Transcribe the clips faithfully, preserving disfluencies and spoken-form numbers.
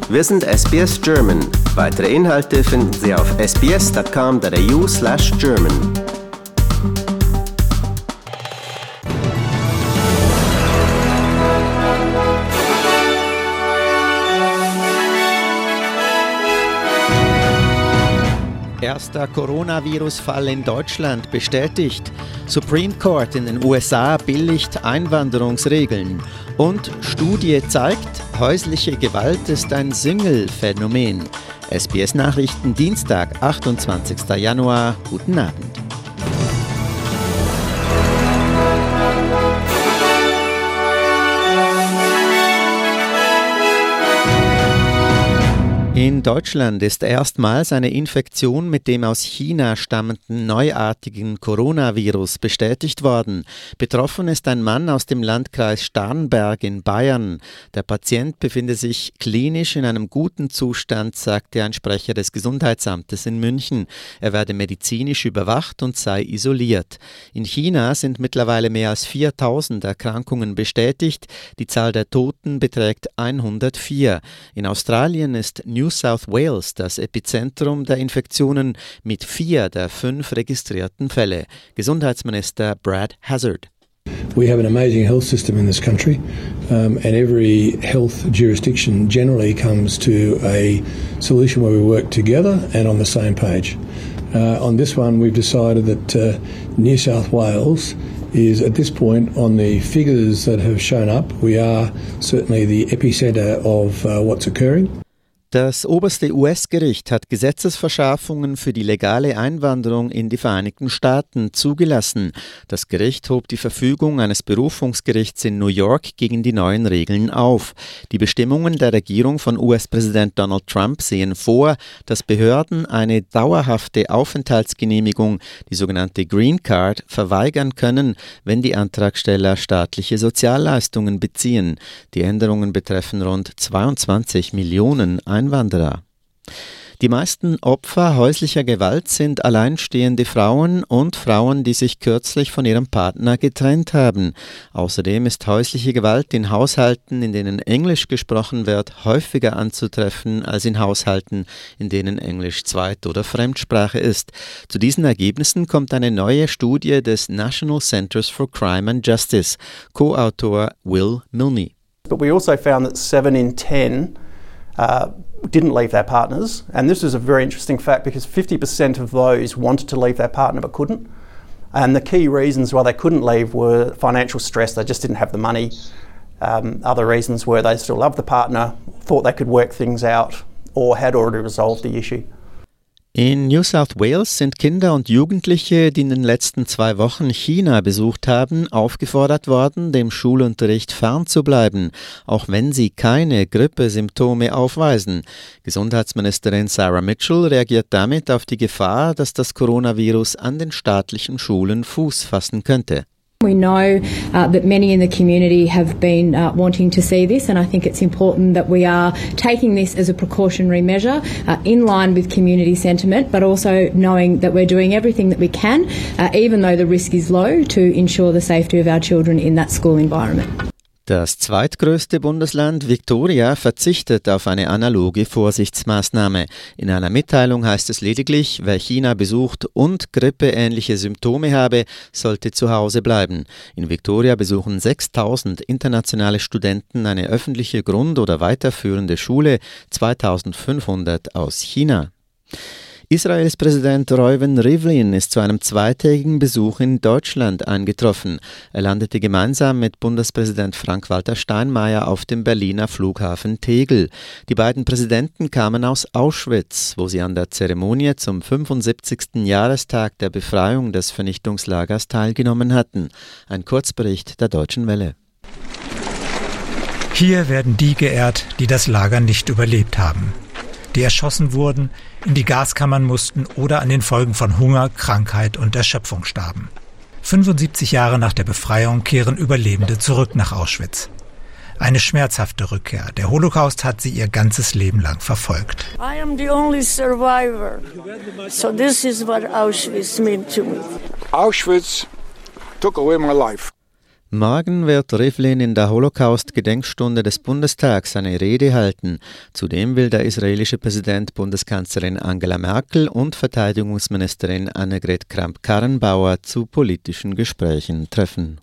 Wir sind S B S German. Weitere Inhalte finden Sie auf s b s dot com dot a u slash German. Erster Coronavirus-Fall in Deutschland bestätigt. Supreme Court in den U S A billigt Einwanderungsregeln. Und Studie zeigt, häusliche Gewalt ist ein Single-Phänomen. S B S-Nachrichten, Dienstag, achtundzwanzigster Januar. Guten Abend. In Deutschland ist erstmals eine Infektion mit dem aus China stammenden neuartigen Coronavirus bestätigt worden. Betroffen ist ein Mann aus dem Landkreis Starnberg in Bayern. Der Patient befinde sich klinisch in einem guten Zustand, sagte ein Sprecher des Gesundheitsamtes in München. Er werde medizinisch überwacht und sei isoliert. In China sind mittlerweile mehr als viertausend Erkrankungen bestätigt. Die Zahl der Toten beträgt hundertvier. In Australien ist New South Wales das Epizentrum der Infektionen mit vier der fünf registrierten Fälle. Gesundheitsminister Brad Hazzard. We have an amazing health system in this country, um, and every health jurisdiction generally comes to a solution where we work together and on the same page. Uh, on this one, we've decided that uh, New South Wales is at this point on the figures that have shown up. We are certainly the epicenter of uh, what's occurring. Das oberste U S-Gericht hat Gesetzesverschärfungen für die legale Einwanderung in die Vereinigten Staaten zugelassen. Das Gericht hob die Verfügung eines Berufungsgerichts in New York gegen die neuen Regeln auf. Die Bestimmungen der Regierung von U S-Präsident Donald Trump sehen vor, dass Behörden eine dauerhafte Aufenthaltsgenehmigung, die sogenannte Green Card, verweigern können, wenn die Antragsteller staatliche Sozialleistungen beziehen. Die Änderungen betreffen rund zweiundzwanzig Millionen Einwanderer. Die meisten Opfer häuslicher Gewalt sind alleinstehende Frauen und Frauen, die sich kürzlich von ihrem Partner getrennt haben. Außerdem ist häusliche Gewalt in Haushalten, in denen Englisch gesprochen wird, häufiger anzutreffen als in Haushalten, in denen Englisch Zweit- oder Fremdsprache ist. Zu diesen Ergebnissen kommt eine neue Studie des National Centers for Crime and Justice. Co-Autor Will Milne. But we also found that seven in ten Uh, didn't leave their partners, and this is a very interesting fact because fifty percent of those wanted to leave their partner but couldn't, and the key reasons why they couldn't leave were financial stress. They just didn't have the money. Um, other reasons were they still loved the partner, thought they could work things out, or had already resolved the issue. In New South Wales sind Kinder und Jugendliche, die in den letzten zwei Wochen China besucht haben, aufgefordert worden, dem Schulunterricht fernzubleiben, auch wenn sie keine Grippesymptome aufweisen. Gesundheitsministerin Sarah Mitchell reagiert damit auf die Gefahr, dass das Coronavirus an den staatlichen Schulen Fuß fassen könnte. We know uh, that many in the community have been uh, wanting to see this, and I think it's important that we are taking this as a precautionary measure uh, in line with community sentiment, but also knowing that we're doing everything that we can, uh, even though the risk is low, to ensure the safety of our children in that school environment. Das zweitgrößte Bundesland Victoria verzichtet auf eine analoge Vorsichtsmaßnahme. In einer Mitteilung heißt es lediglich, wer China besucht und grippeähnliche Symptome habe, sollte zu Hause bleiben. In Victoria besuchen sechstausend internationale Studenten eine öffentliche Grund- oder weiterführende Schule, zweitausendfünfhundert aus China. Israels Präsident Reuven Rivlin ist zu einem zweitägigen Besuch in Deutschland eingetroffen. Er landete gemeinsam mit Bundespräsident Frank-Walter Steinmeier auf dem Berliner Flughafen Tegel. Die beiden Präsidenten kamen aus Auschwitz, wo sie an der Zeremonie zum fünfundsiebzigsten Jahrestag der Befreiung des Vernichtungslagers teilgenommen hatten. Ein Kurzbericht der Deutschen Welle. Hier werden die geehrt, die das Lager nicht überlebt haben, die erschossen wurden, in die Gaskammern mussten oder an den Folgen von Hunger, Krankheit und Erschöpfung starben. fünfundsiebzig Jahre nach der Befreiung kehren Überlebende zurück nach Auschwitz. Eine schmerzhafte Rückkehr. Der Holocaust hat sie ihr ganzes Leben lang verfolgt. I am the only survivor. So this is what Auschwitz meant to me. Auschwitz took away my life. Morgen wird Rivlin in der Holocaust-Gedenkstunde des Bundestags eine Rede halten. Zudem will der israelische Präsident Bundeskanzlerin Angela Merkel und Verteidigungsministerin Annegret Kramp-Karrenbauer zu politischen Gesprächen treffen.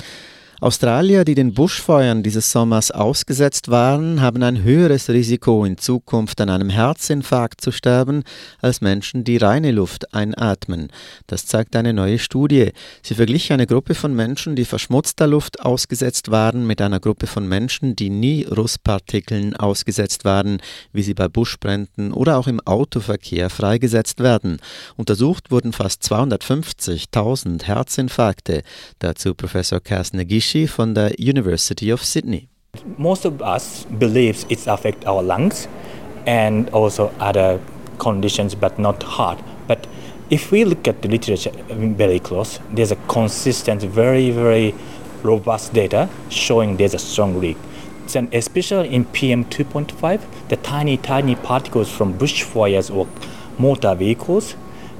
Australier, die den Buschfeuern dieses Sommers ausgesetzt waren, haben ein höheres Risiko, in Zukunft an einem Herzinfarkt zu sterben, als Menschen, die reine Luft einatmen. Das zeigt eine neue Studie. Sie verglich eine Gruppe von Menschen, die verschmutzter Luft ausgesetzt waren, mit einer Gruppe von Menschen, die nie Rußpartikeln ausgesetzt waren, wie sie bei Buschbränden oder auch im Autoverkehr freigesetzt werden. Untersucht wurden fast zweihundertfünfzigtausend Herzinfarkte. Dazu Professor Kaz Negishi von der University of Sydney. Most of us believes it affects our lungs and also other conditions, but not heart. But if we look at the literature very close, there's a consistent, very, very robust data showing there's a strong link. And especially in P M two point five, the tiny, tiny particles from bushfires or motor vehicles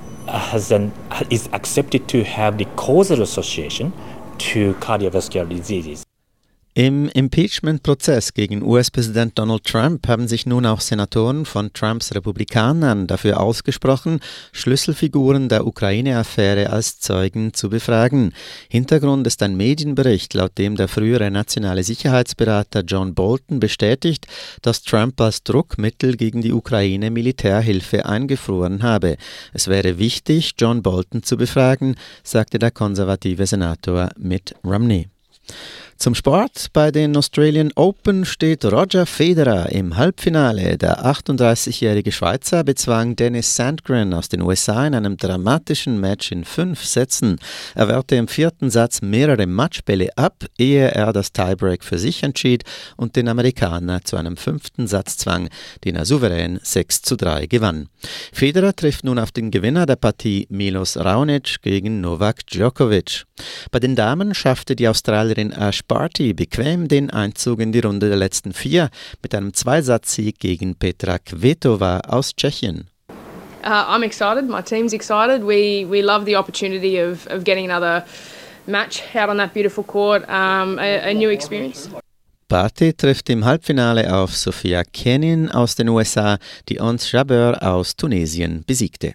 has an, is accepted to have the causal association to cardiovascular diseases. Im Impeachment-Prozess gegen U S-Präsident Donald Trump haben sich nun auch Senatoren von Trumps Republikanern dafür ausgesprochen, Schlüsselfiguren der Ukraine-Affäre als Zeugen zu befragen. Hintergrund ist ein Medienbericht, laut dem der frühere nationale Sicherheitsberater John Bolton bestätigt, dass Trump als Druckmittel gegen die Ukraine Militärhilfe eingefroren habe. Es wäre wichtig, John Bolton zu befragen, sagte der konservative Senator Mitt Romney. Zum Sport. Bei den Australian Open steht Roger Federer im Halbfinale. Der achtunddreißigjährige Schweizer bezwang Dennis Sandgren aus den U S A in einem dramatischen Match in fünf Sätzen. Er wehrte im vierten Satz mehrere Matchbälle ab, ehe er das Tiebreak für sich entschied und den Amerikaner zu einem fünften Satz zwang, den er souverän sechs zu drei gewann. Federer trifft nun auf den Gewinner der Partie Milos Raonic gegen Novak Djokovic. Bei den Damen schaffte die Australierin Ash Barty bequem den Einzug in die Runde der letzten vier mit einem Zweisatzsieg gegen Petra Kvitova aus Tschechien. Uh, I'm excited. My team's excited. We we love the opportunity of of getting another match out on that beautiful court. Um, a, a new experience. Barty trifft im Halbfinale auf Sophia Kenin aus den U S A, die Ons Jabeur aus Tunesien besiegte.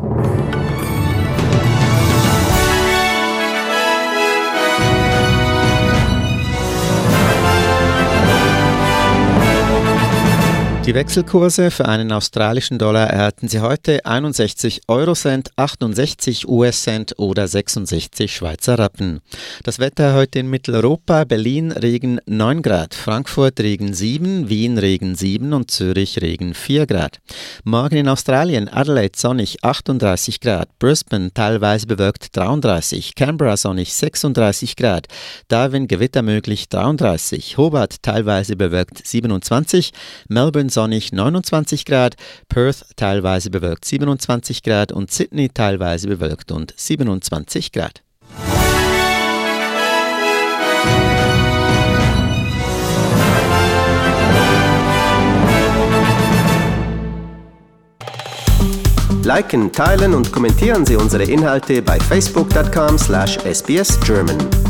Die Wechselkurse für einen australischen Dollar erhalten Sie heute einundsechzig Eurocent, achtundsechzig U S-Cent oder sechsundsechzig Schweizer Rappen. Das Wetter heute in Mitteleuropa: Berlin Regen neun Grad, Frankfurt Regen sieben, Wien Regen sieben und Zürich Regen vier Grad. Morgen in Australien: Adelaide sonnig achtunddreißig Grad, Brisbane teilweise bewölkt dreiunddreißig, Canberra sonnig sechsunddreißig Grad, Darwin Gewitter möglich dreiunddreißig, Hobart teilweise bewölkt siebenundzwanzig, Melbourne sonnig neunundzwanzig Grad, Perth teilweise bewölkt siebenundzwanzig Grad und Sydney teilweise bewölkt und siebenundzwanzig Grad. Liken, teilen und kommentieren Sie unsere Inhalte bei facebook dot com slash S B S German.